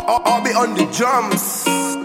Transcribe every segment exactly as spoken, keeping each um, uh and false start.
I'll be on the drums.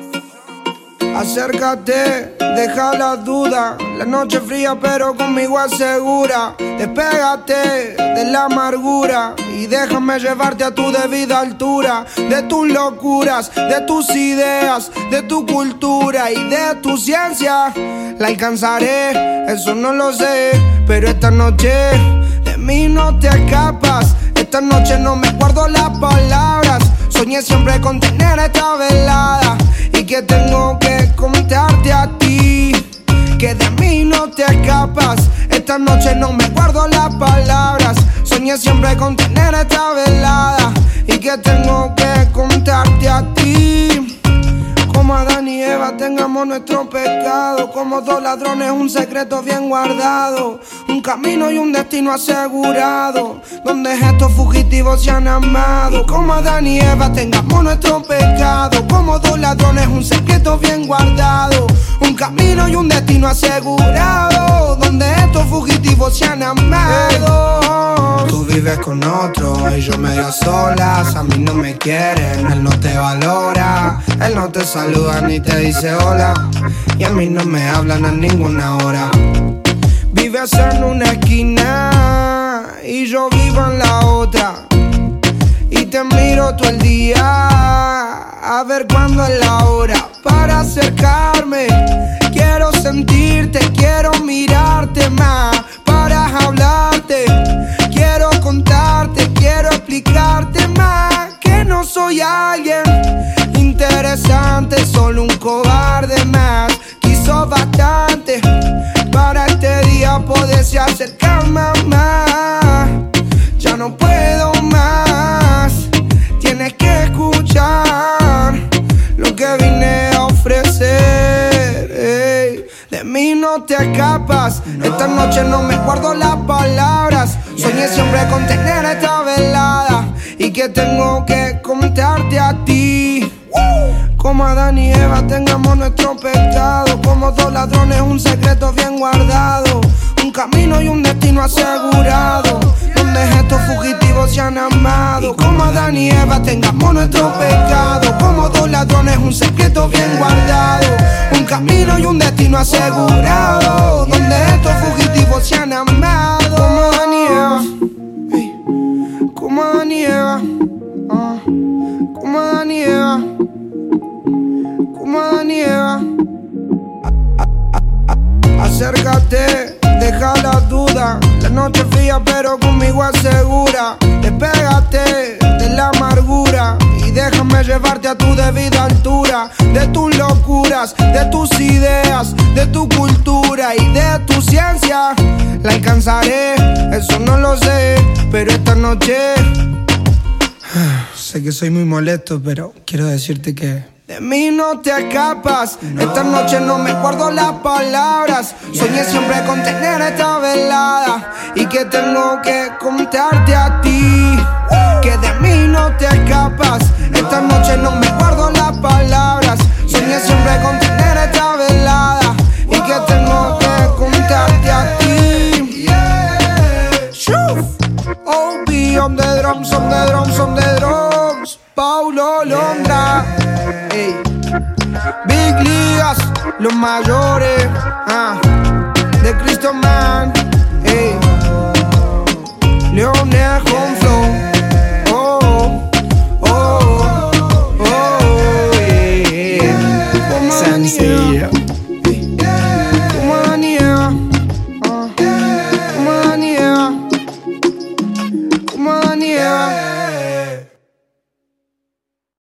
Acércate, deja la duda. La noche fría pero conmigo asegura. Despégate de la amargura y déjame llevarte a tu debida altura. De tus locuras, de tus ideas, de tu cultura y de tu ciencia. La alcanzaré, eso no lo sé, pero esta noche de mí no te escapas. Esta noche no me guardo las palabras. Soñé siempre con tener esta velada y que tengo que contarte a ti que de mí no te escapas. Esta noche no me guardo las palabras. Soñé siempre con tener esta velada y que tengo que contarte a ti. Como Adán y Eva tengamos nuestro pecado. Como dos ladrones un secreto bien guardado. Un camino y un destino asegurado, donde estos fugitivos se han amado. Como Adán y Eva tengamos nuestro pecado. Como dos ladrones un secreto bien guardado. Un camino y un destino asegurado, donde estos fugitivos se han amado. Tú vives con otro y yo medio a solas. A mí no me quieren, él no te valora. Él no te saluda ni te dice hola, y a mí no me hablan a ninguna hora. Vives en una esquina y yo vivo en la otra, y te miro todo el día a ver cuándo es la hora para acercarme. Quiero sentirte, quiero mirarte más para hablarte. Quiero contarte, quiero explicarte más que no soy alguien interesante, solo un cobarde más. Quiso bastante para este día poderse acercar más. Ya no puedo más, tienes que escuchar lo que vine a ofrecer. Ey, de mí no te escapas, no. Esta noche no me guardo las palabras. Yeah. Soñé siempre con tener esta velada y que tengo que contarte a ti. Como Adán y Eva tengamos nuestro pecado. Como dos ladrones un secreto bien guardado. Un camino y un destino asegurado, donde estos fugitivos se han amado. Como Adán y Eva tengamos nuestro pecado. Como dos ladrones un secreto bien guardado. Un camino y un destino asegurado, donde estos fugitivos se han amado. Como Adán y Eva, hey. Como Adán y Eva, uh. Como Adán y Eva, como Adán y Eva. Acércate, deja la duda. La noche fría pero conmigo asegura. Despégate de la amargura y déjame llevarte a tu debida altura. De tus locuras, de tus ideas, de tu cultura y de tu ciencia. La alcanzaré, eso no lo sé, pero esta noche sé que soy muy molesto, pero quiero decirte que de mí no te escapas. No. Esta noche no me guardo las palabras. Yeah. Soñé siempre con tener esta velada y que tengo que contarte a ti que de mí no te escapas. Esta noche no me guardo las palabras. Soñé siempre con tener esta velada y que tengo que contarte a ti. O B on the drums, on the drums, on the drums. Paulo Londra. Ey. Big Ligas, los mayores, ah, de Cristo Man, ey. Leonel con flow, oh, oh, oh, oh, yeah. Como Adán y Eva, como Adán y Eva, ah, como Adán y Eva, como Adán y Eva.